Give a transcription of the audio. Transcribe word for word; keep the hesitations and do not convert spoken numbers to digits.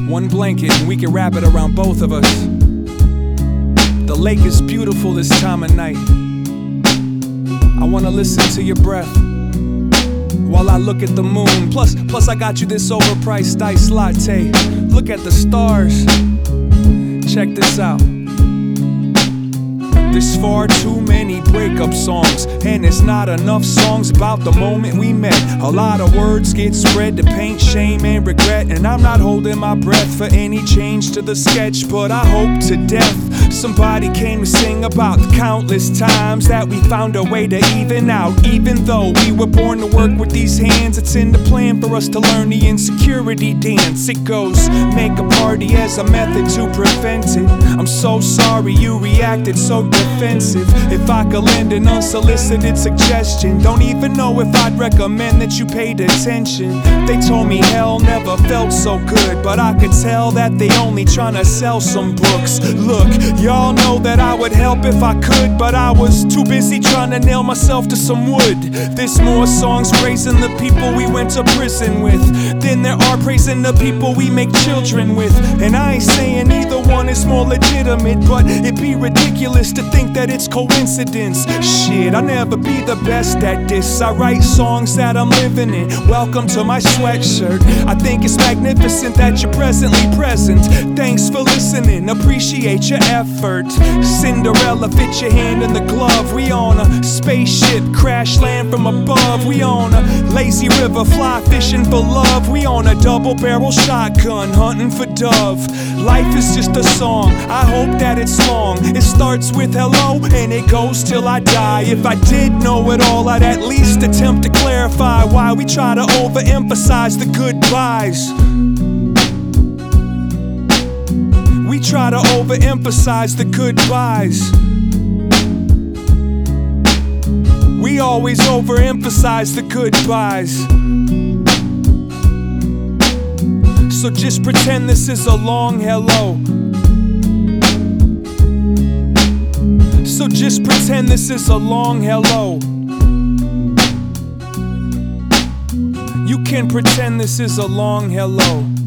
One blanket and we can wrap it around both of us. The lake is beautiful this time of night. I wanna listen to your breath while I look at the moon. Plus, plus I got you this overpriced iced latte. Look at the stars. Check this out. There's far too many breakup songs, and there's not enough songs about the moment we met. A lot of words get spread to paint shame and regret, and I'm not holding my breath for any change to the sketch. But I hope to death somebody came to sing about the countless times that we found a way to even out. Even though we were born to work with these hands, it's in the plan for us to learn the insecurity dance. It goes, make a party as a method to prevent it. I'm so sorry you reacted so defensive. If I could lend an unsolicited suggestion, don't even know if I'd recommend that you paid attention. They told me hell never felt so good, but I could tell that they only tryna sell some books. Look, y'all know that I would help if I could, but I was too busy trying to nail myself to some wood. There's more songs praising the people we went to prison with than there are praising the people we make children with. And I ain't saying either one is more legitimate, but it'd be ridiculous to think that it's coincidence. Shit, I'll never be the best at this. I write songs that I'm living in. Welcome to my sweatshirt. I think it's magnificent that you're presently present. Thanks for listening, appreciate your effort. Cinderella, fit your hand in the glove. We on a spaceship, crash land from above. We on a lazy river, fly fishing for love. We on a double barrel shotgun, hunting for dove. Life is just a song, I hope that it's long. It starts with hello and it goes till I die. If I did know it all, I'd at least attempt to clarify why we try to overemphasize the goodbyes. We try to overemphasize the goodbyes. We always overemphasize the goodbyes. So just pretend this is a long hello. So just pretend this is a long hello. You can pretend this is a long hello.